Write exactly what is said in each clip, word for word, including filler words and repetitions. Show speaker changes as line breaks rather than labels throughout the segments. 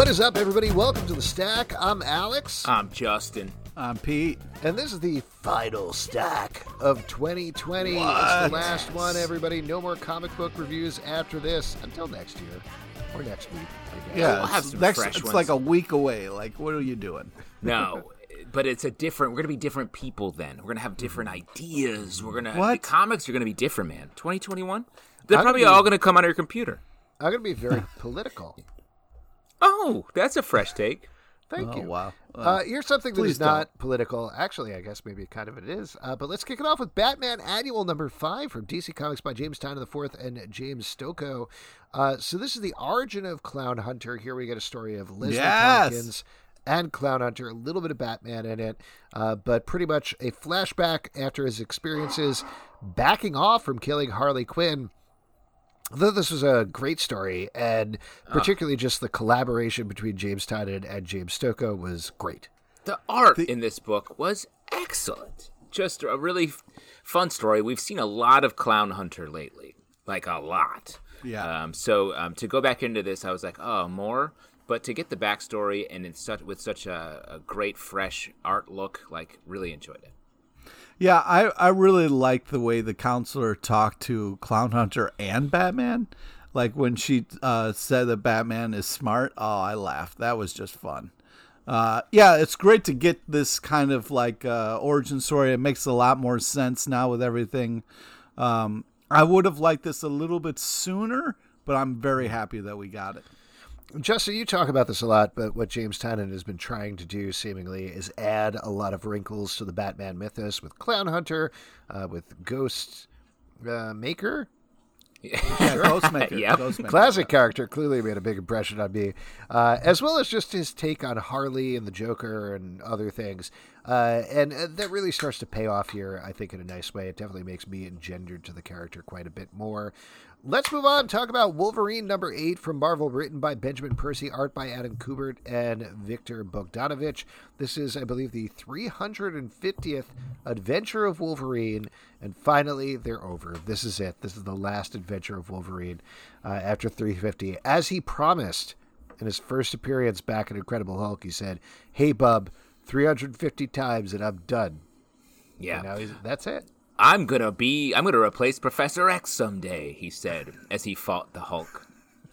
What is up, everybody? Welcome to The Stack. I'm Alex.
I'm Justin.
I'm Pete.
And this is the final stack of twenty twenty.
What?
It's the last one, everybody. No more comic book reviews after this until next year or next week, I guess.
Yeah,
we'll have
it's,
some
next,
fresh
it's
ones.
like a week away. Like, what are you doing?
No, but it's a different. We're gonna be different people then. We're gonna have different ideas. We're gonna
What?
the comics are gonna be different, man. twenty twenty-one. They're
I'm
probably
gonna be-
all gonna come on your computer.
I'm going to be very political.
Oh, that's a fresh take.
Thank
Oh,
you.
wow.
Uh, here's something that
please
is not political. Actually, I guess maybe kind of it is. Uh, but let's kick it off with Batman Annual number five from D C Comics by James Tynion the fourth and James Stokoe. Uh, so this is the origin of Clown Hunter. Here we get a story of Leslie
Yes.
Tompkins and Clown Hunter, a little bit of Batman in it, uh, but pretty much a flashback after his experiences backing off from killing Harley Quinn. I thought this was a great story, and particularly just the collaboration between James Tynion and James Stokoe was great.
The art in this book was excellent. Just a really f- fun story. We've seen a lot of Clown Hunter lately, like a lot.
Yeah.
Um, so um, to go back into this, I was like, oh, more. But to get the backstory and in such with such a, a great, fresh art look, like really enjoyed it.
Yeah, I, I really liked the way the counselor talked to Clown Hunter and Batman. Like when she uh, said that Batman is smart. Oh, I laughed. That was just fun. Uh, yeah, it's great to get this kind of like uh, origin story. It makes a lot more sense now with everything. Um, I would have liked this a little bit sooner, but I'm very happy that we got it.
Justin, you talk about this a lot, but what James Tynion has been trying to do, seemingly, is add a lot of wrinkles to the Batman mythos with Clown Hunter, uh, with Ghost uh, Maker.
Yeah, Ghostmaker.
Yep.
Ghostmaker.
Classic character, clearly made a big impression on me, uh, as well as just his take on Harley and the Joker and other things. Uh, and uh, that really starts to pay off here, I think, in a nice way. It definitely makes me engendered to the character quite a bit more. Let's move on and talk about Wolverine number eight from Marvel, written by Benjamin Percy, art by Adam Kubert and Victor Bogdanovich. This is, I believe, the three hundred fiftieth adventure of Wolverine, and finally, they're over. This is it. This is the last adventure of Wolverine uh, after three fifty. As he promised in his first appearance back in Incredible Hulk, he said, "Hey, bub, three hundred fifty times and I'm done."
Yeah.
And now he's, that's it.
I'm gonna be. I'm gonna replace Professor X someday, he said as he fought the Hulk.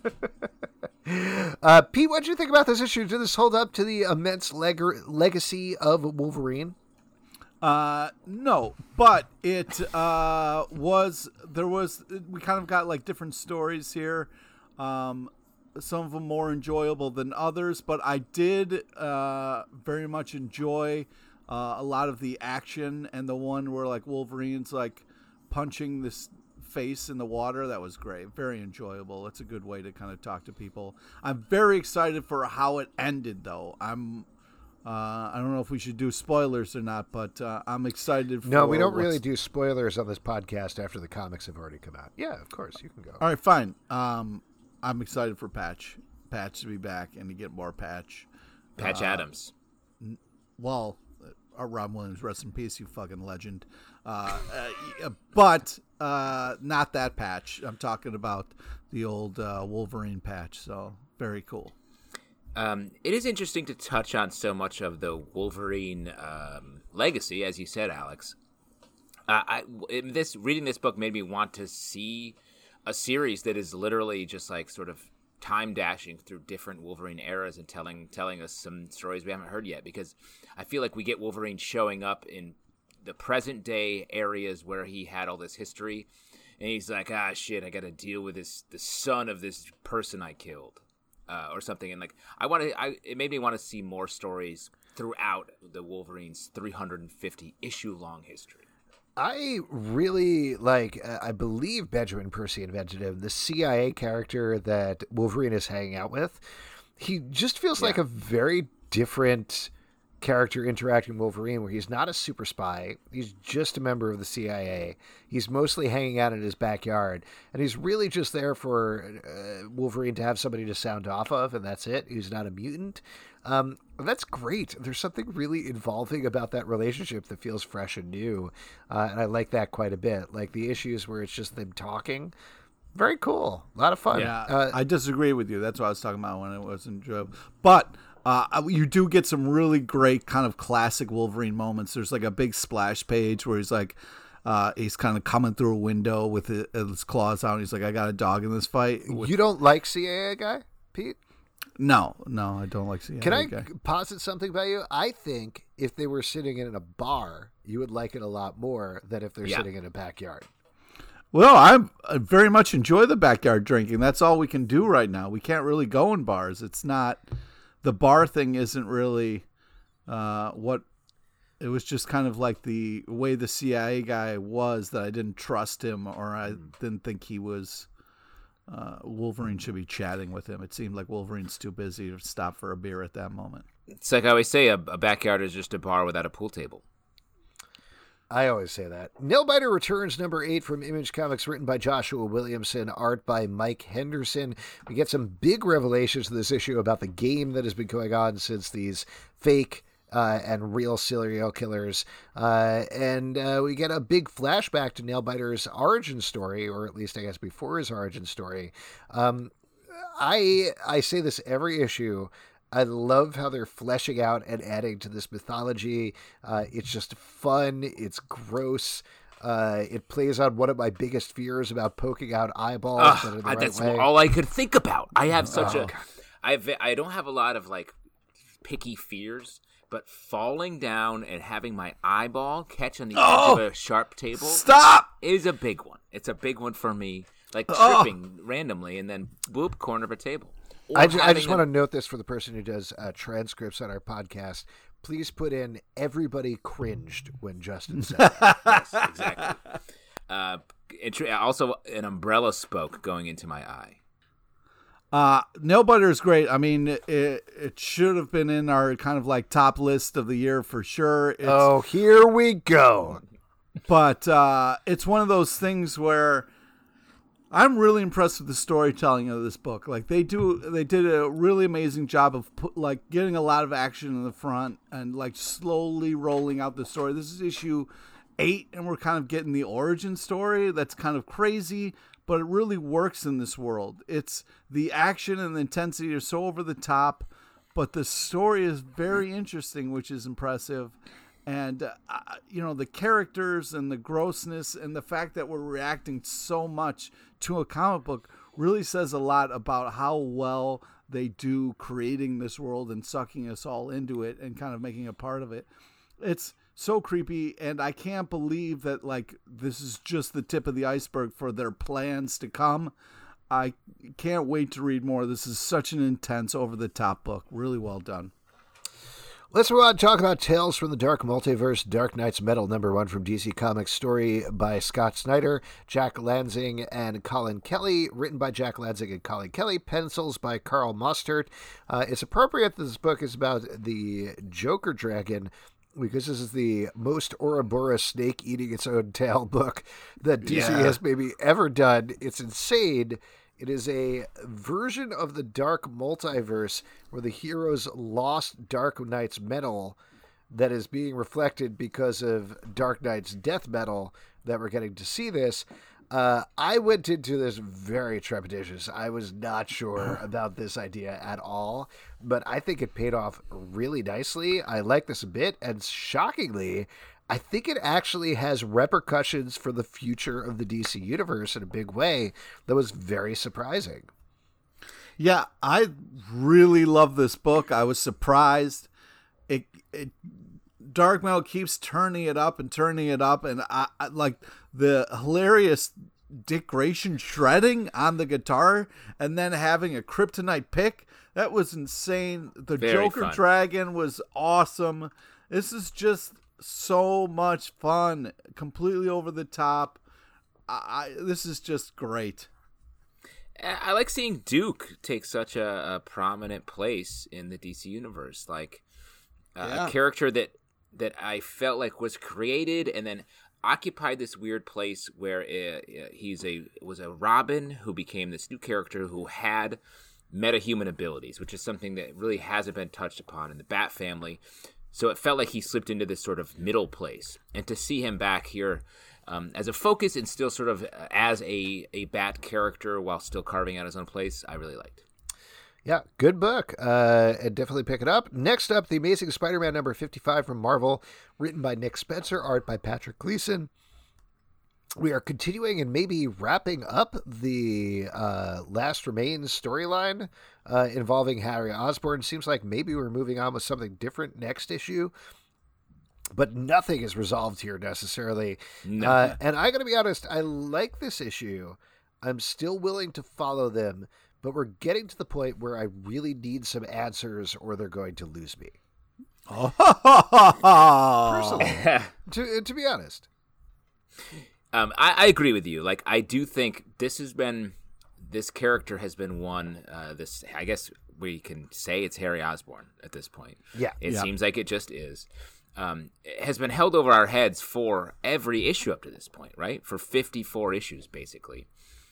Uh, Pete, what did you think about this issue? Did this hold up to the immense leg- legacy of Wolverine?
Uh, no, but it uh, was, there was, we kind of got like different stories here. Um, some of them more enjoyable than others, but I did uh, very much enjoy uh, a lot of the action, and the one where like Wolverine's like punching this face in the water. That was great. Very enjoyable. It's a good way to kind of talk to people. I'm very excited for how it ended, though. I'm uh, I don't know if we should do spoilers or not, but uh, I'm excited for
No, we don't
what's-
really do spoilers on this podcast after the comics have already come out. Yeah, of course, you can go.
All right, fine. Um, I'm excited for Patch. Patch to be back and to get more Patch.
Patch
Uh,
Adams.
Well, uh, Rob Williams, rest in peace, you fucking legend. Uh, uh, but uh, not that Patch. I'm talking about the old uh, Wolverine Patch. So very cool.
Um, it is interesting to touch on so much of the Wolverine um, legacy, as you said, Alex. Uh, I it- this reading this book made me want to see a series that is literally just like sort of time dashing through different Wolverine eras and telling telling us some stories we haven't heard yet. Because I feel like we get Wolverine showing up in the present day areas where he had all this history, and he's like, ah, shit, I got to deal with this the son of this person I killed. Uh, or something, and like I want to, I it made me want to see more stories throughout the Wolverine's three hundred fifty issue long history.
I really like, uh, I believe Benjamin Percy invented him, the C I A character that Wolverine is hanging out with. He just feels like
Yeah.
a very different character interacting with Wolverine, where he's not a super spy. He's just a member of the C I A. He's mostly hanging out in his backyard, and he's really just there for uh, Wolverine to have somebody to sound off of, and that's it. He's not a mutant. Um, that's great. There's something really involving about that relationship that feels fresh and new, uh, and I like that quite a bit. Like the issues where it's just them talking, Very cool. A lot of fun.
Yeah,
Uh,
I disagree with you. That's what I was talking about when it was enjoyable. But uh, you do get some really great kind of classic Wolverine moments. There's like a big splash page where he's like, uh, he's kind of coming through a window with his, his claws out. And he's like, I got a dog in this fight. With...
You don't like C A A guy, Pete?
No, no, I don't like C A A
Can I
guy.
posit something about you? I think if they were sitting in a bar, you would like it a lot more than if they're
Yeah.
sitting in a backyard.
Well, I'm, I very much enjoy the backyard drinking. That's all we can do right now. We can't really go in bars. It's not, the bar thing isn't really uh, what, it was just kind of like the way the C I A guy was, that I didn't trust him, or I didn't think he was, uh, Wolverine should be chatting with him. It seemed like Wolverine's too busy to stop for a beer at that moment.
It's like I always say, a, a backyard is just a bar without a pool table.
I always say that. Nailbiter Returns number eight from Image Comics, written by Joshua Williamson, art by Mike Henderson. We get some big revelations in this issue about the game that has been going on since these fake uh, and real serial killers. Uh, and uh, we get a big flashback to Nailbiter's origin story, or at least I guess before his origin story. Um, I I say this every issue. I love how they're fleshing out and adding to this mythology. Uh, it's just fun. It's gross. Uh, it plays on one of my biggest fears about poking out eyeballs.
Ugh,
that are the
I-
right
that's
way.
all I could think about. I have such
Oh.
a, I've, I don't have a lot of like picky fears, but falling down and having my eyeball catch on the
Oh.
edge of a sharp table
Stop!
is a big one. It's a big one for me. Like
Oh.
tripping randomly and then boop, corner of a table. Or
I, ju- I
having
just
a-
want to note this for the person who does uh, transcripts on our podcast. Please put in everybody cringed when Justin said that.
Yes, exactly. Uh, it, also, an umbrella spoke going into my eye.
Uh, Nailbiter is great. I mean, it, it should have been in our kind of like top list of the year for sure. It's,
Oh, here we go.
But uh, it's one of those things where I'm really impressed with the storytelling of this book. Like they do, they did a really amazing job of put, like getting a lot of action in the front and like slowly rolling out the story. This is issue eight, and we're kind of getting the origin story. That's kind of crazy, but it really works in this world. It's the action and the intensity are so over the top, but the story is very interesting, which is impressive. And, uh, you know, the characters and the grossness and the fact that we're reacting so much to a comic book really says a lot about how well they do creating this world and sucking us all into it and kind of making a part of it. It's so creepy, and I can't believe that, like, this is just the tip of the iceberg for their plans to come. I can't wait to read more. This is such an intense, over-the-top book. Really well done.
Let's move on and talk about Tales from the Dark Multiverse, Dark Knight's Metal, number one from D C Comics, story by Scott Snyder, Jack Lansing, and Colin Kelly, written by Jack Lansing and Colin Kelly, pencils by Carl Mostert. Uh, it's appropriate that this book is about the Joker Dragon, because this is the most Ouroboros snake eating its own tail book that D C
Yeah.
has maybe ever done. It's insane. It is a version of the Dark Multiverse where the heroes lost Dark Knight's metal that is being reflected because of Dark Knight's death metal that we're getting to see this. Uh, I went into this very trepidatious. I was not sure about this idea at all, but I think it paid off really nicely. I like this a bit, and shockingly, I think it actually has repercussions for the future of the D C universe in a big way that was very surprising.
Yeah, I really love this book. I was surprised. It, it Dark Metal keeps turning it up and turning it up, and I, I like the hilarious Dick Grayson shredding on the guitar, and then having a kryptonite pick. That was insane. The
Very
Joker
fun.
Dragon was awesome. This is just so much fun, completely over the top. I, I this is just great.
I like seeing Duke take such a, a prominent place in the D C universe, like uh,
Yeah.
a character that that I felt like was created and then occupied this weird place where uh, he's a was a Robin who became this new character who had metahuman abilities, which is something that really hasn't been touched upon in the Bat family. So it felt like he slipped into this sort of middle place. And to see him back here um, as a focus and still sort of as a, a Bat character while still carving out his own place, I really liked.
Yeah, good book. Uh, and definitely pick it up. Next up, The Amazing Spider-Man number fifty-five from Marvel, written by Nick Spencer, art by Patrick Gleason. We are continuing and maybe wrapping up the uh, Last Remains storyline uh, involving Harry Osborn. Seems like maybe we're moving on with something different next issue, but nothing is resolved here necessarily.
No.
Uh, and I got to be honest, I like this issue. I'm still willing to follow them, but we're getting to the point where I really need some answers or they're going to lose me. Personally, to, to be honest.
Um, I, I agree with you. Like, I do think this has been, this character has been one, uh, this, I guess we can say it's Harry Osborn at this point.
Yeah.
It
yeah.
seems like it just is. Um, it has been held over our heads for every issue up to this point, right? For fifty-four issues, basically.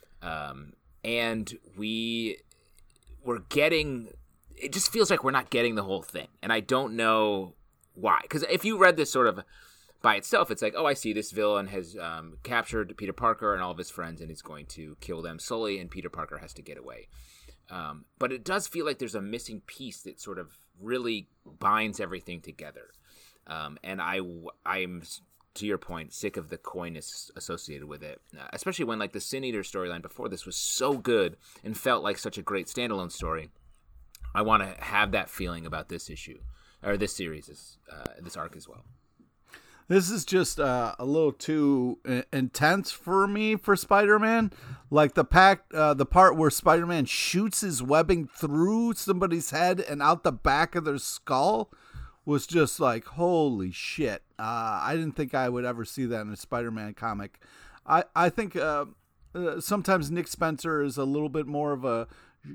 Um, and we we're getting, it just feels like we're not getting the whole thing. And I don't know why. Because if you read this sort of by itself, it's like, oh, I see this villain has um, captured Peter Parker and all of his friends and is going to kill them slowly, and Peter Parker has to get away. Um, but it does feel like there's a missing piece that sort of really binds everything together. Um, and I, I'm, to your point, sick of the coyness associated with it, uh, especially when like the Sin Eater storyline before this was so good and felt like such a great standalone story. I want to have that feeling about this issue, or this series, uh, this arc as well.
This is just uh, a little too uh, intense for me for Spider-Man. Like the pack, uh, the part where Spider-Man shoots his webbing through somebody's head and out the back of their skull was just like, holy shit. Uh, I didn't think I would ever see that in a Spider-Man comic. I, I think uh, uh, sometimes Nick Spencer is a little bit more of a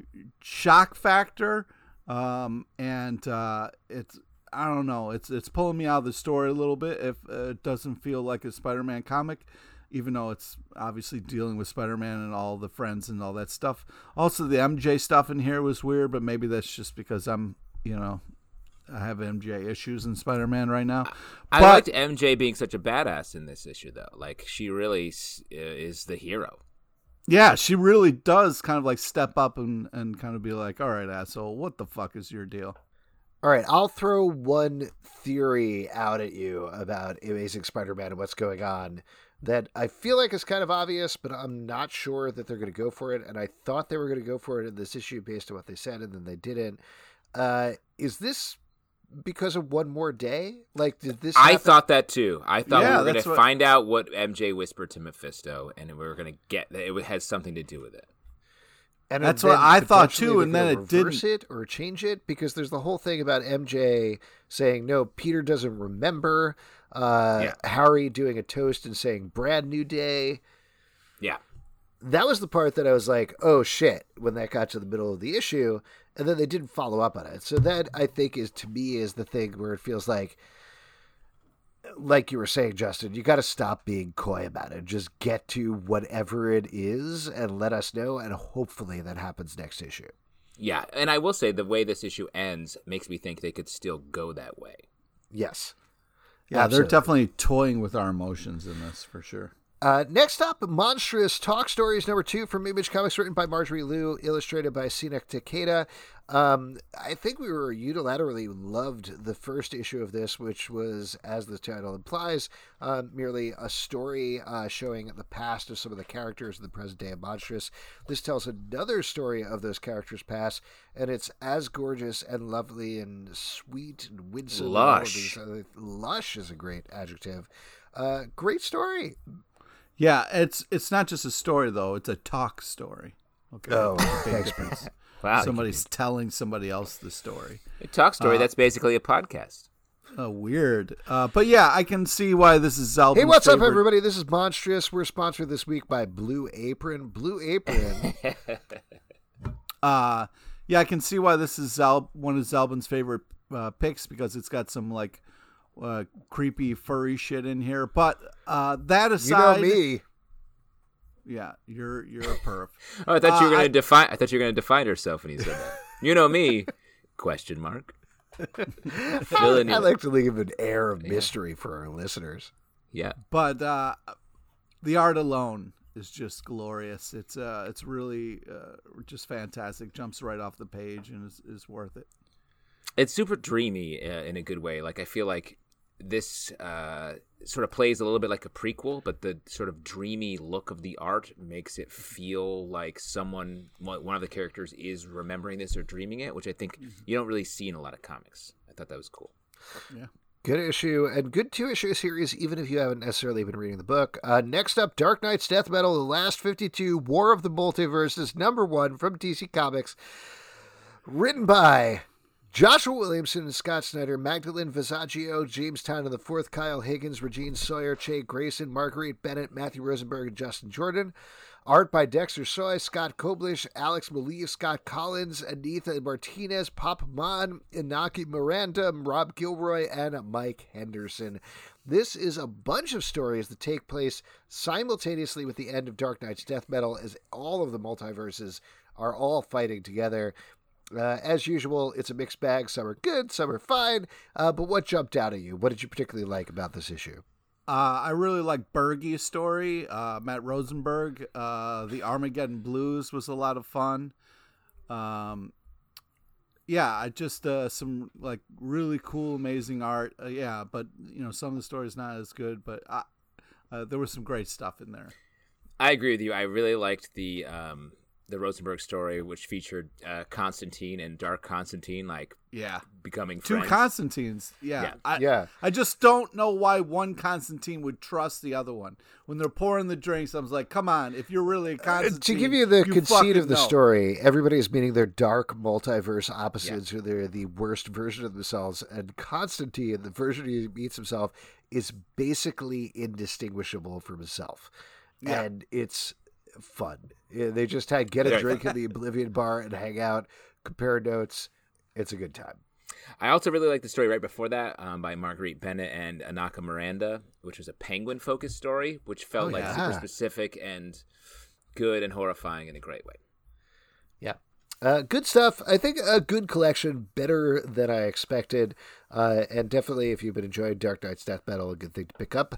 shock factor. Um, and uh, it's, I don't know. It's it's pulling me out of the story a little bit if uh, it doesn't feel like a Spider-Man comic, even though it's obviously dealing with Spider-Man and all the friends and all that stuff. Also, the M J stuff in here was weird, but maybe that's just because I'm, you know, I have M J issues in Spider-Man right now.
I
but,
liked M J being such a badass in this issue, though. Like, she really is the hero.
Yeah, she really does kind of like step up and, and kind of be like, all right, asshole, what the fuck is your deal?
All right, I'll throw one theory out at you about Amazing Spider-Man and what's going on that I feel like is kind of obvious, but I'm not sure that they're going to go for it. And I thought they were going to go for it in this issue based on what they said, and then they didn't. Uh, is this because of One More Day? Like, did this happen?
I thought that too. I thought
Yeah,
we were going
that's
to
what-
find out what M J whispered to Mephisto, and we were going to get that it had something to do with it.
And
That's
then
what I thought
potentially
too,
they're
and then
gonna
it
reverse
didn't.
it or change it, because there's the whole thing about M J saying no, Peter doesn't remember. Uh,
Yeah.
Harry doing a toast and saying "Brand New Day."
Yeah.
That was the part that I was like, "Oh shit!" when that got to the middle of the issue, and then they didn't follow up on it. So that, I think, is to me is the thing where it feels like. Like you were saying, Justin, you got to stop being coy about it. Just get to whatever it is and let us know, and hopefully that happens next issue.
Yeah, and I will say the way this issue ends makes me think they could still go that way.
Yes.
Yeah,
Absolutely.
they're definitely toying with our emotions in this for sure.
Uh, next up, Monstrous Talk Stories number two from Image Comics, written by Marjorie Liu, illustrated by Sinek Takeda. Um, I think we were unilaterally loved the first issue of this, which was, as the title implies, uh, merely a story uh, showing the past of some of the characters in the present day of Monstrous. This tells another story of those characters' past, and it's as gorgeous and lovely and sweet and winsome. and all of
Lush.
these other- Lush is a great adjective. Uh, great story.
Yeah, it's it's not just a story though; it's a talk story. Okay.
Oh,
There's a big
thanks,
difference.
Wow.
Somebody's telling somebody else the story.
A talk story,
Uh,
that's basically a podcast.
Oh, weird. Uh, but yeah, I can see why this is Zalbin's
Hey, what's
favorite.
up, everybody? This is Monstrous. We're sponsored this week by Blue Apron. Blue Apron.
Uh, yeah, I can see why this is Zal- one of Zalbin's favorite uh, picks because it's got some like uh, creepy furry shit in here. But uh, that
you
aside,
know me.
yeah, you're you're a perv.
Oh, I thought you were
Uh,
going
I-
to define. I thought you were going to define herself when you said that. You know me? Question mark. Villain,
I like to leave an air of mystery yeah. for our listeners.
Yeah,
but uh, the art alone is just glorious. It's uh, it's really uh, just fantastic. Jumps right off the page and is, is worth it.
It's super dreamy uh, in a good way. Like I feel like this uh, sort of plays a little bit like a prequel, but the sort of dreamy look of the art makes it feel like someone, one of the characters, is remembering this or dreaming it, which I think you don't really see in a lot of comics. I thought that was cool.
Yeah.
Good issue, and good two-issue series, even if you haven't necessarily been reading the book. Uh, next up, Dark Knight's Death Metal, The Last fifty-two, War of the Multiverses, number one from D C Comics. Written by Joshua Williamson and Scott Snyder, Magdalene Visaggio, James Tynion the fourth, Kyle Higgins, Regine Sawyer, Che Grayson, Marguerite Bennett, Matthew Rosenberg, and Justin Jordan. Art by Dexter Soy, Scott Koblish, Alex Maleev, Scott Collins, Anitha Martinez, Pop Mon, Inaki Miranda, Rob Gilroy, and Mike Henderson. This is a bunch of stories that take place simultaneously with the end of Dark Knight's Death Metal, as all of the multiverses are all fighting together. Uh, as usual, it's a mixed bag. Some are good, some are fine. Uh, but what jumped out at you? What did you particularly like about this issue?
Uh, I really like Bergie's story. Uh, Matt Rosenberg. Uh, the Armageddon Blues was a lot of fun. Um, yeah, I just uh, some like really cool, amazing art. Uh, yeah, but you know some of the stories not as good, but I, uh, there was some great stuff in there.
I agree with you. I really liked the um, the Rosenberg story, which featured uh, Constantine and Dark Constantine, like
yeah,
becoming
two
friends.
Constantines. Yeah,
yeah.
I,
yeah.
I just don't know why one Constantine would trust the other one when they're pouring the drinks. I was like, come on, if you're really a Constantine,
uh, to give you the
you
conceit of the
know.
story, everybody's meeting their dark multiverse opposites, yeah. who they're the worst version of themselves, and Constantine, the version he meets himself, is basically indistinguishable from himself, yeah. and it's fun. Yeah, they just had get a drink in the Oblivion bar and hang out, compare notes. It's a good time.
I also really like the story right before that um, by Marguerite Bennett and Anaka Miranda, which was a penguin-focused story, which felt
oh,
like
yeah.
super specific and good and horrifying in a great way.
Yeah. Uh, good stuff. I think a good collection, better than I expected. Uh, and definitely, if you've been enjoying Dark Knight's Death Metal, a good thing to pick up.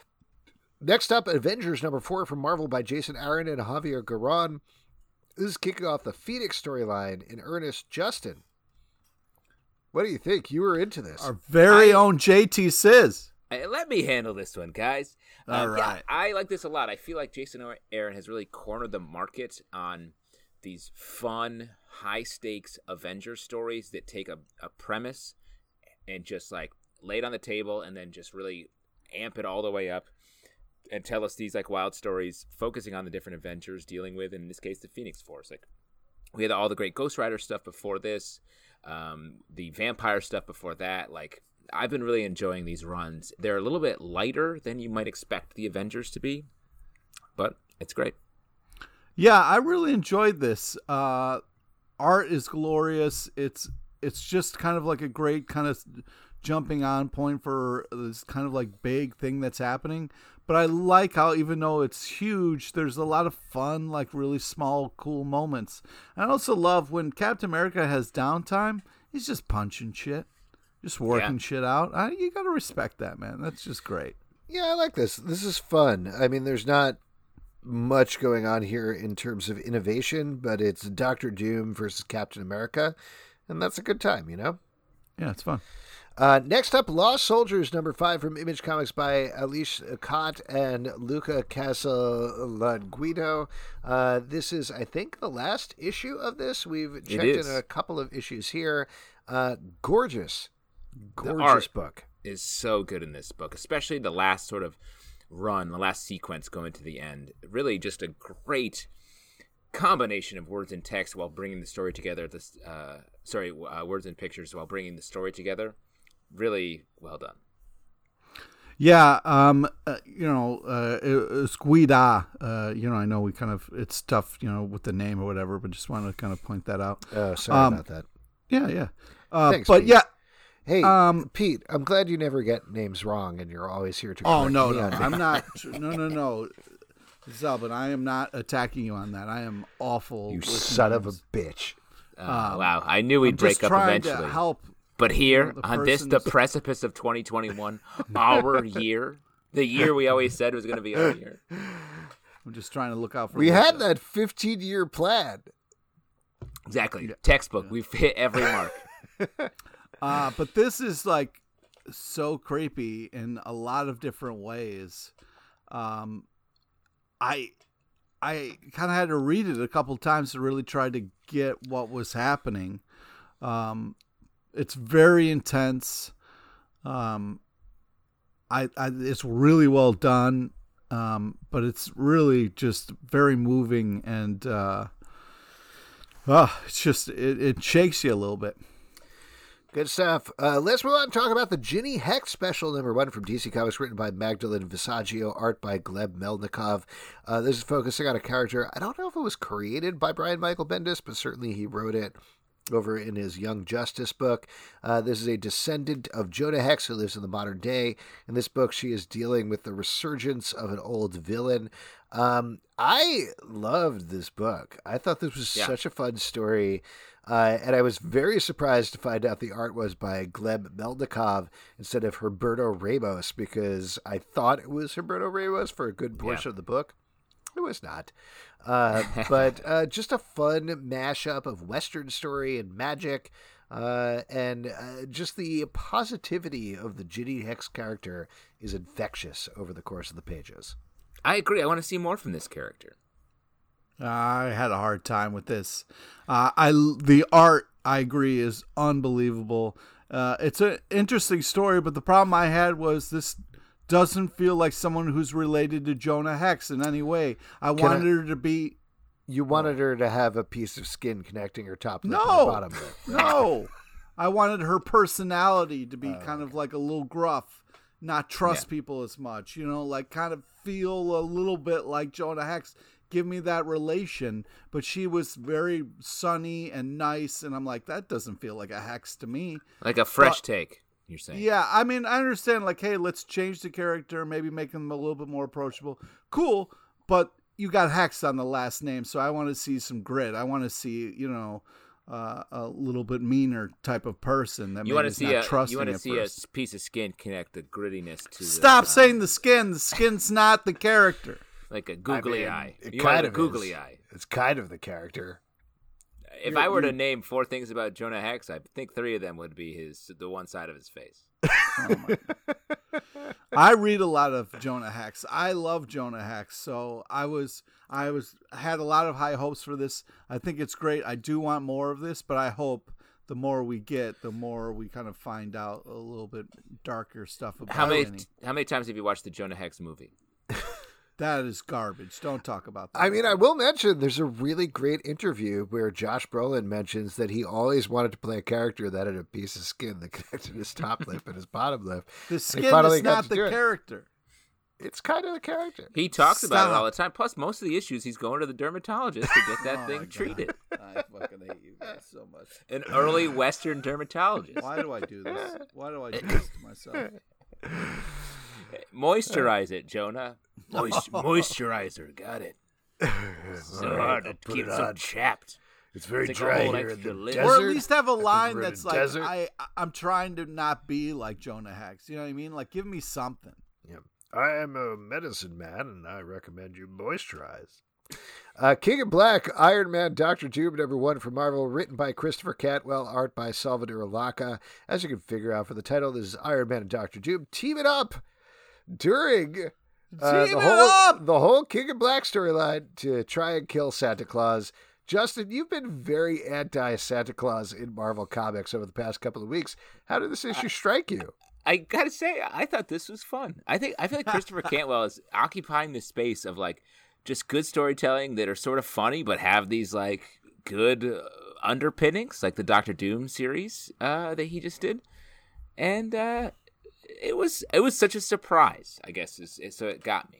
Next up, Avengers number four from Marvel by Jason Aaron and Javier Garron. This is kicking off the Phoenix storyline in earnest. Justin, what do you think? You were into this.
Our very
I,
own J T Sizz.
Let me handle this one, guys.
All
um,
right.
Yeah, I like this a lot. I feel like Jason Aaron has really cornered the market on these fun, high-stakes Avengers stories that take a, a premise and just like lay it on the table and then just really amp it all the way up and tell us these like wild stories focusing on the different Avengers dealing with, in this case, the Phoenix Force. Like we had all the great Ghost Rider stuff before this, um, the vampire stuff before that. Like I've been really enjoying these runs. They're a little bit lighter than you might expect the Avengers to be, but it's great.
Yeah, I really enjoyed this. Uh, art is glorious. It's it's just kind of like a great kind of jumping on point for this kind of like big thing that's happening. But I like how even though it's huge, there's a lot of fun, like really small, cool moments. I also love when Captain America has downtime, he's just punching shit, just working yeah. shit out. I, you got to respect that, man. That's just great.
Yeah, I like this. This is fun. I mean, there's not much going on here in terms of innovation, but it's Doctor Doom versus Captain America, and that's a good time, you know?
Yeah, it's fun.
Uh, next up, Lost Soldiers, number five from Image Comics by Alice Cott and Luca Casalanguido. Uh, this is, I think, the last issue of this. We've checked in a couple of issues here. Uh, gorgeous, gorgeous book.
Is so good in this book, especially the last sort of run, the last sequence going to the end. Really just a great combination of words and text while bringing the story together. This, uh, sorry, uh, words and pictures while bringing the story together. Really well done.
Yeah, um, uh, you know, uh, it's Guida. Uh, you know, I know we kind of, it's tough, you know, with the name or whatever, but just want to kind of point that out.
Oh, sorry
um,
about that.
Yeah, yeah. Uh,
Thanks,
but
Pete.
yeah.
Hey,
um,
Pete, I'm glad you never get names wrong and you're always here to
Oh, no,
me
no,
on
I'm not. No, no, no. Zelbin, I am not attacking you on that. I am awful.
You son names. of a bitch.
Uh, um, wow, I knew we'd
I'm
break
just
up
trying
eventually.
To help.
But here,
You know, the
on this,
person
the
is-
precipice of twenty twenty-one, our year, the year we always said was going to be our year.
I'm just trying to look out for.
We
Lisa.
had that fifteen-year plan.
Exactly. Textbook. We've hit every mark.
Uh, but this is like so creepy in a lot of different ways. Um, I I kind of had to read it a couple times to really try to get what was happening. Um, it's very intense. Um, I, I it's really well done. Um, but it's really just very moving and uh, oh, it's just it, it shakes you a little bit.
Good stuff. Uh, let's move on and talk about the Ginny Hex special number one from D C Comics, written by Magdalene Visaggio, art by Gleb Melnikov. Uh, this is focusing on a character. I don't know if it was created by Brian Michael Bendis, but certainly he wrote it over in his Young Justice book. Uh, this is a descendant of Jonah Hex who lives in the modern day. In this book, she is dealing with the resurgence of an old villain. Um, I loved this book. I thought this was
Yeah.
such a fun story. Uh, and I was very surprised to find out the art was by Gleb Melnikov instead of Herberto Ramos, because I thought it was Herberto Ramos for a good portion
Yeah.
of the book. It was not. Uh, but uh, just a fun mashup of Western story and magic. Uh, and uh, just the positivity of the Ginny Hex character is infectious over the course of the pages.
I agree. I want to see more from this character.
I had a hard time with this. Uh, I the art I agree is unbelievable. Uh, it's an interesting story, but the problem I had was this doesn't feel like someone who's related to Jonah Hex in any way. I
Can
wanted
I-
her to be
You wanted her to have a piece of skin connecting her top lip and her
no,
bottom lip.
no. I wanted her personality to be
Oh,
kind of like a little gruff, not trust people as much. You know, like kind of feel a little bit like Jonah Hex. Give me that relation, but she was very sunny and nice, and I'm like, that doesn't feel like a Hex to me.
Like a fresh
But-
take, you're saying.
Yeah, I mean, I understand, like, hey, let's change the character, maybe make him a little bit more approachable. Cool, but you got Hex on the last name, so I want to see some grit. I want to see, you know, uh, a little bit meaner type of person that
You
want
want to see a
trusting
you want to
at
see a
first.
s- piece of skin connect the grittiness to
Stop
the, uh,
saying the skin. The skin's not the character.
like a googly
I mean,
eye.
it
You
kind
want a
of
googly
is.
eye.
It's kind of the character.
If
You're-
I were to
you're-
name four things about Jonah Hex, I think three of them would be his the one side of his face.
Oh my. I read a lot of Jonah Hex. I love Jonah Hex, so I was I was had a lot of high hopes for this. I think it's great. I do want more of this, but I hope the more we get, the more we kind of find out a little bit darker stuff about
How many
Jenny.
how many times have you watched the Jonah Hex movie?
That is garbage. Don't talk about that.
I mean, I will mention there's a really great interview where Josh Brolin mentions that he always wanted to play a character that had a piece of skin that connected his top lip and his bottom lip.
the
They
skin
finally
is
got
not
to
the
do it.
character.
It's kind of the character.
He talks about it
Stop.
all the time. Plus, most of the issues he's going to the dermatologist to get that
Oh,
thing
my God.
treated.
I fucking hate you guys so much.
An early Western dermatologist.
Why do I do this? Why do I do this to myself?
Moisturize it, Jonah. Moist- moisturizer, got it. So hard to
put
keep
it
so
on.
chapped.
It's very
It's like a
dry
whole
here in
extra
the
lip.
desert.
Or at least have a
I think
line
we're in a
that's like,
desert.
I, I'm trying to not be like Jonah Hex. You know what I mean? Like, give me something.
Yeah. I am a medicine man, and I recommend you moisturize. Uh, King of Black, Iron Man, Doctor Doom, number one from Marvel, written by Christopher Cantwell, art by Salvador Alaca. As you can figure out for the title, this is Iron Man and Doctor Doom teaming up during uh,
Team
the
it
whole
up!
the whole King of Black storyline to try and kill Santa Claus. Justin, you've been very anti-Santa Claus in Marvel Comics over the past couple of weeks. How did this issue strike you?
I gotta say, I thought this was fun. I think I feel like Christopher Cantwell is occupying the space of like just good storytelling that are sort of funny, but have these like good uh, underpinnings, like the Doctor Doom series uh, that he just did, and uh, it was it was such a surprise. I guess is, is- so it got me.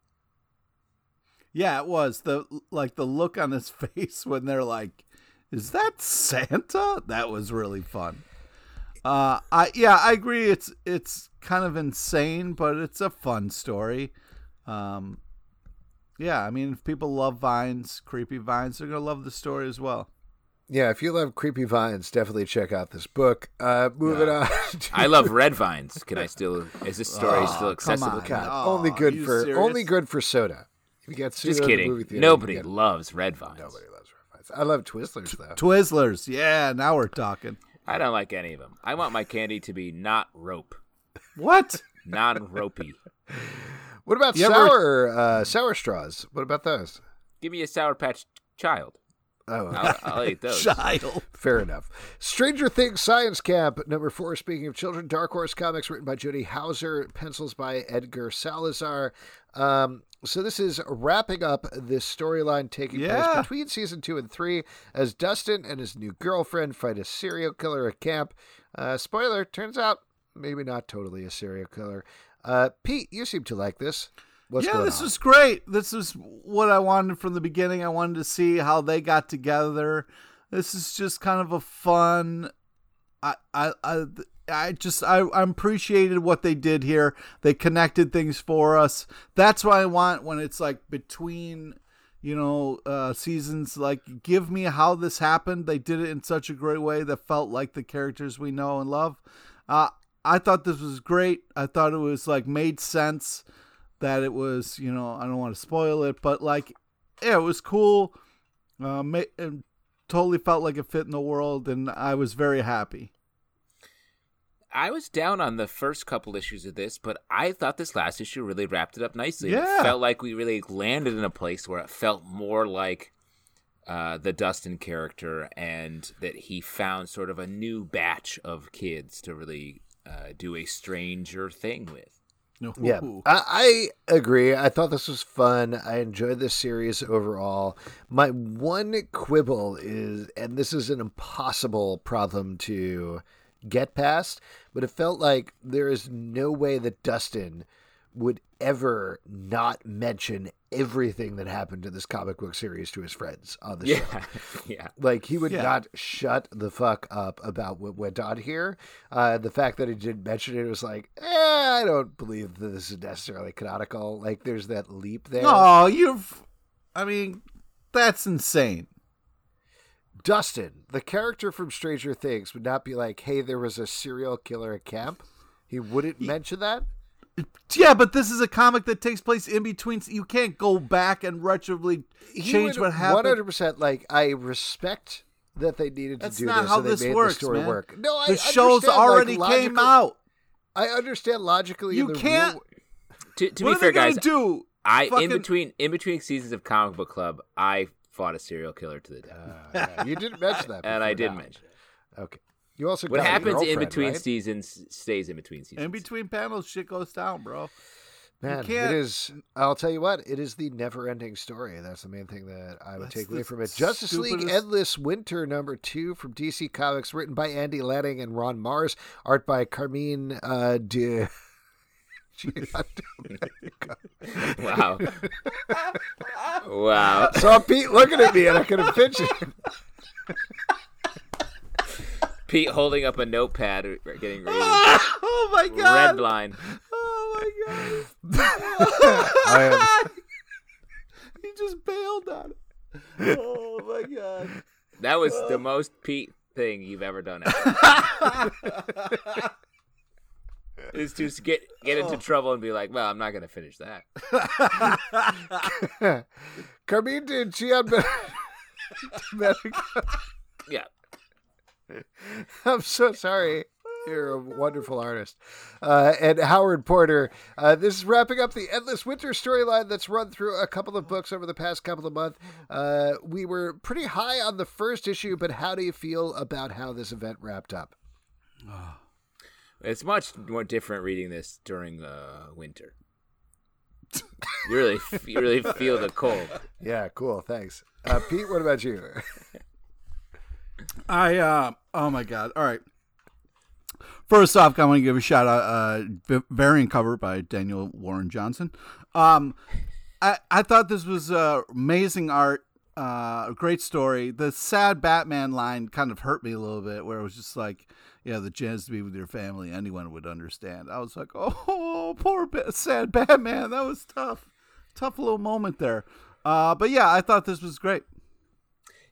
Yeah, it was the like the look on his face when they're like, "Is that Santa?" That was really fun. Uh, I yeah, I agree. It's it's kind of insane, but it's a fun story. Um, yeah, I mean, if people love vines, creepy vines, they're gonna love the story as well.
Yeah, if you love creepy vines, definitely check out this book. Uh, moving
Yeah.
on. to-
I love red vines. Can I still? Is this story
Oh,
still
come
accessible?
on.
God,
Oh,
only
are
good
you
for
serious?
only good for soda. If you get soda
Just
in the
kidding.
movie theater,
Nobody
you get-
loves red vines.
Nobody loves red vines. I love Twizzlers though.
Twizzlers. Yeah, now we're talking.
I don't like any of them. I want my candy to be not rope,
What?
non-ropey.
What about
You ever-
sour uh, sour straws? What about those?
Give me a Sour Patch Child.
Oh,
I'll, I'll eat those.
Child.
fair enough. Stranger Things Science Camp, number four. Speaking of children, Dark Horse Comics, written by Jody Hauser, pencils by Edgar Salazar. Um, so this is wrapping up this storyline taking
Yeah.
place between season two and three as Dustin and his new girlfriend fight a serial killer at camp. Uh, spoiler, turns out maybe not totally a serial killer. Uh, Pete, you seem to like this. What's
yeah,
going
this
on?
was great. This is what I wanted from the beginning. I wanted to see how they got together. This is just kind of a fun. I I I, I just I, I appreciated what they did here. They connected things for us. That's what I want when it's like between, you know, uh, seasons. Like, give me how this happened. They did it in such a great way that felt like the characters we know and love. Uh, I thought this was great. I thought it was like made sense. That it was, you know, I don't want to spoil it, but like, yeah, it was cool. Uh, ma- it totally felt like it fit in the world, and I was very happy.
I was down on the first couple issues of this, but I thought this last issue really wrapped it up nicely.
Yeah.
It felt like we really landed in a place where it felt more like uh, the Dustin character, and that he found sort of a new batch of kids to really uh, do a stranger thing with.
Yeah,
Ooh.
I, I agree. I thought this was fun. I enjoyed this series overall. My one quibble is, and this is an impossible problem to get past, but it felt like there is no way that Dustin would ever not mention everything that happened in this comic book series to his friends on the
Yeah,
show.
yeah.
Like, he would
Yeah.
not shut the fuck up about what went on here. Uh, the fact that he didn't mention it was like, eh, I don't believe that this is necessarily canonical. Like, there's that leap there.
No, you've. I mean, that's insane.
Dustin, the character from Stranger Things, would not be like, hey, there was a serial killer at camp. He wouldn't mention that.
Yeah, but this is a comic that takes place in between. You can't go back and retroactively
He
change
would
what happened.
one hundred percent, like, I respect that they needed to
That's
do
not
this
how
and they
this
made
works,
the story
man.
work. No, I
The show's
understand,
already
like,
came
logical-
out.
I understand logically.
You
in the
can't-
real-
To, to
What
be
are
fair,
they gonna
guys,
do?
I
Fucking-
in between in between seasons of Comic Book Club, I fought a serial killer to the death,
Uh, yeah, you didn't mention that.
and I
before
did
now.
mention it.
Okay. You also
What
got a
happens in
girlfriend,
between
right?
seasons stays in between seasons.
In between panels, shit goes down, bro.
Man,
can't-
it is. I'll tell you what. It is the never-ending story. That's the main thing that I would
That's
take away
the
from it. Justice League
stupidest-
Endless Winter number two from D C Comics, written by Andy Lanning and Ron Mars, art by Carmine uh, de.
Wow, wow.
Saw Pete looking at me, and I couldn't pitch it.
Pete holding up a notepad, getting ready.
Oh my
Red
god!
line.
Oh my
I
god! He just bailed on it. Oh my god!
That was the most Pete thing you've ever done. Is to get get into trouble and be like, well, I'm not gonna finish that.
am. Carmine de Gian.
Yeah.
I'm so sorry. You're a wonderful artist. Uh, and Howard Porter. Uh, this is wrapping up the Endless Winter storyline that's run through a couple of books over the past couple of months. Uh, we were pretty high on the first issue, but how do you feel about how this event wrapped up?
It's much more different reading this during uh, winter. You really, you really feel the cold.
Yeah, cool. Thanks. Uh, Pete, what about you?
I uh oh my god! All right. First off, I want to give a shout out. Uh, v- variant cover by Daniel Warren Johnson. Um, I I thought this was uh, amazing art. Uh, a great story. The sad Batman line kind of hurt me a little bit, where it was just like, yeah, the chance to be with your family, anyone would understand. I was like, oh, poor ba- sad Batman. That was tough. Tough little moment there. Uh, but yeah, I thought this was great.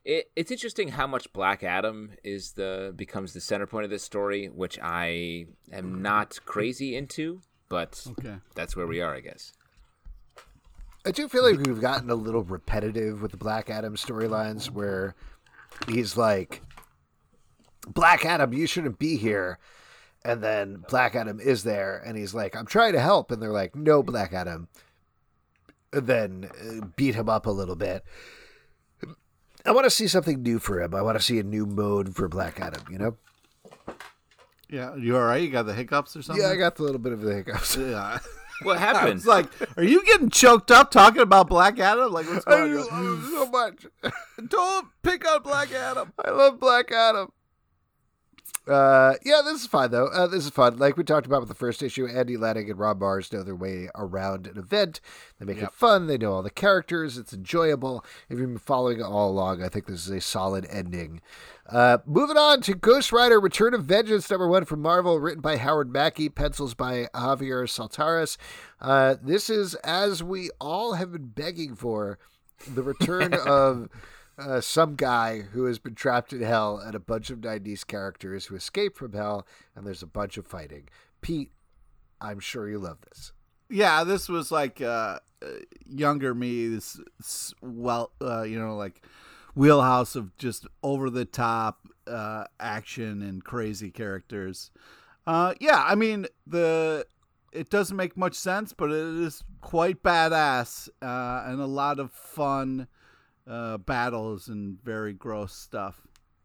It, it's interesting how much Black Adam is the becomes the center point of this story, which I am not crazy into, but
Okay.
that's where we are, I guess.
I do feel like we've gotten a little repetitive with the Black Adam storylines where he's like, Black Adam, you shouldn't be here. And then Black Adam is there and he's like, I'm trying to help. And they're like, no, Black Adam. And then uh, beat him up a little bit. I want to see something new for him. I want to see a new mode for Black Adam, you know?
Yeah, you all right? You got the hiccups or something?
Yeah, I got a little bit of the hiccups.
Yeah.
What happened?
It's like, are you getting choked up talking about Black Adam? Like, what's
I
going
love
on?
him so much.
Don't pick on Black Adam.
I love Black Adam. Uh, yeah, this is fine, though. Uh, this is fun. Like we talked about with the first issue, Andy Lanning and Rob Mars know their way around an event. They make
Yep.
it fun. They know all the characters. It's enjoyable. If you've been following it all along, I think this is a solid ending. Uh, moving on to Ghost Rider Return of Vengeance, number one from Marvel, written by Howard Mackey, pencils by Javier Saltares. Uh, this is, as we all have been begging for, the return of... Uh, some guy who has been trapped in hell and a bunch of nineties characters who escape from hell, and there's a bunch of fighting. Pete, I'm sure you love this.
Yeah, this was like uh, uh, younger me. This, this well, uh, you know, like wheelhouse of just over the top uh, action and crazy characters. Uh, yeah, I mean the it doesn't make much sense, but it is quite badass uh, and a lot of fun. Uh, battles and very gross stuff.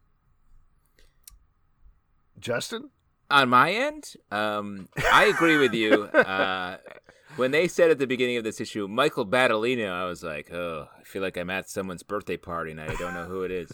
Justin?
On my end, um, I agree with you. Uh, when they said at the beginning of this issue, Michael Battolino, I was like, oh, I feel like I'm at someone's birthday party and I don't know who it is.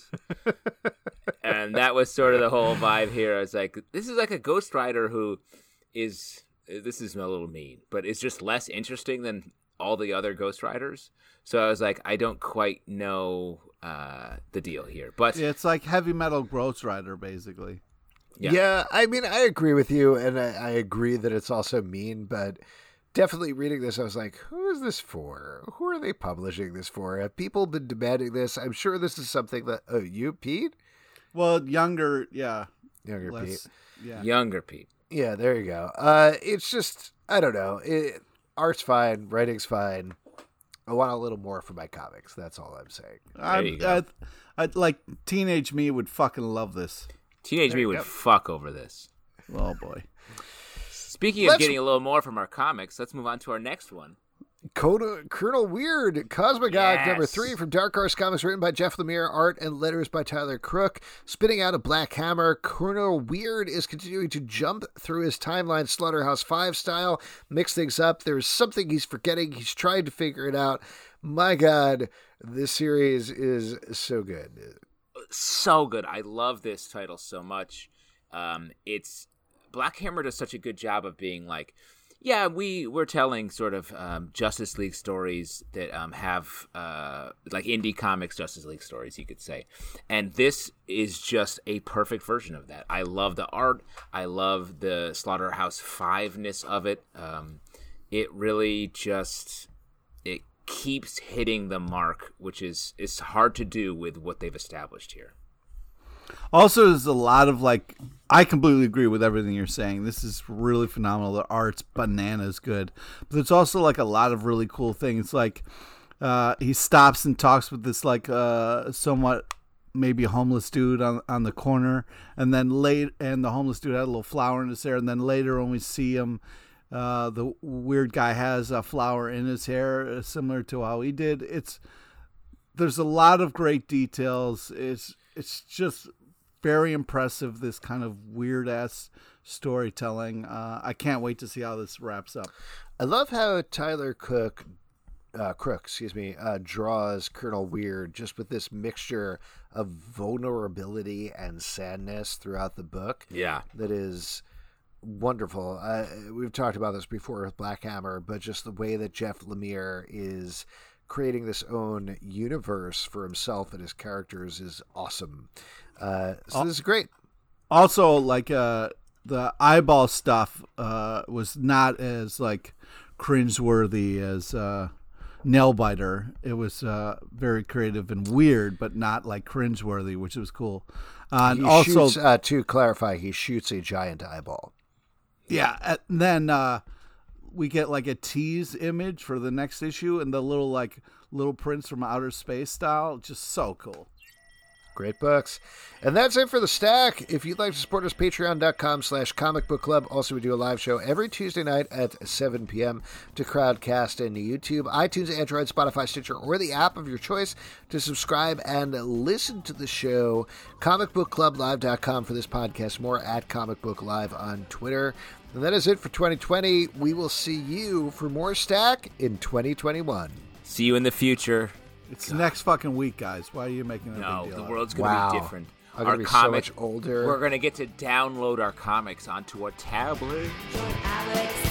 And that was sort of the whole vibe here. I was like, this is like a Ghost Rider who is, this is a little mean, but it's just less interesting than all the other Ghost Riders. So I was like, I don't quite know uh, the deal here. But
Yeah, it's like heavy metal Ghost Rider, basically.
Yeah.
Yeah, I mean, I agree with you, and I, I agree that it's also mean, but definitely reading this, I was like, who is this for? Who are they publishing this for? Have people been demanding this? I'm sure this is something that, oh, you, Pete?
Well, younger, yeah.
Younger
less,
Pete.
Yeah.
Younger Pete.
Yeah, there you go. Uh, it's just, I don't know. It, art's fine, writing's fine. I want a little more for my comics. That's all I'm saying.
I,
you go.
I, I, like teenage me would fucking love this.
Teenage
There
me
you
would
go.
fuck over this.
Oh boy.
Speaking of
Let's-
getting a little more from our comics, let's move on to our next one.
Coda, Colonel Weird, Cosmogod,
Yes.
number three from Dark Horse Comics, written by Jeff Lemire, art and letters by Tyler Crook. Spitting out a black hammer, Colonel Weird is continuing to jump through his timeline Slaughterhouse five style, mix things up. There's something he's forgetting. He's trying to figure it out. My God, this series is so good.
So good. I love this title so much. Um, it's Black Hammer does such a good job of being like, yeah, we we're telling sort of um, Justice League stories that um, have uh, like indie comics Justice League stories, you could say, and this is just a perfect version of that. I love the art. I love the Slaughterhouse Five-ness of it. Um, it really just it keeps hitting the mark, which is is hard to do with what they've established here.
Also, there's a lot of like, I completely agree with everything you're saying. This is really phenomenal. The art's bananas good. But there's also like a lot of really cool things. Like, uh, he stops and talks with this like uh, somewhat maybe homeless dude on on the corner, and then late, and the homeless dude had a little flower in his hair, and then later when we see him, uh, the weird guy has a flower in his hair, uh, similar to how he did. It's there's a lot of great details. It's it's just very impressive, this kind of weird ass storytelling. Uh, I can't wait to see how this wraps up.
I love how Tyler Cook, uh, Crook, excuse me, uh, draws Colonel Weird just with this mixture of vulnerability and sadness throughout the book.
Yeah.
That is wonderful. Uh, we've talked about this before with Black Hammer, but just the way that Jeff Lemire is creating this own universe for himself and his characters is awesome. Uh, so this is great.
Also, like uh, the eyeball stuff uh, was not as like cringeworthy as uh, nail biter. It was uh, very creative and weird, but not like cringeworthy, which was cool. Uh, and
he
also,
shoots, uh, to clarify, he shoots a giant eyeball.
yeah, and then uh, we get like a tease image for the next issue, and the little like little prince from outer space style, just so cool.
Great books. And that's it for the stack. If you'd like to support us, patreon.com slash comic book club. Also, we do a live show every Tuesday night at seven p.m. to Crowdcast and YouTube, iTunes, Android, Spotify, Stitcher, or the app of your choice to subscribe and listen to the show. comic book club live dot com for this podcast. More at Comic Book Live on Twitter. And that is it for twenty twenty. We will see you for more stack in twenty twenty-one.
See you in the future.
It's God. Next fucking week, guys. Why are you making a
no,
big deal?
No, the world's going to
wow.
be different.
I'm
our
going to be
comic,
so much older.
We're going to get to download our comics onto a tablet.
Alex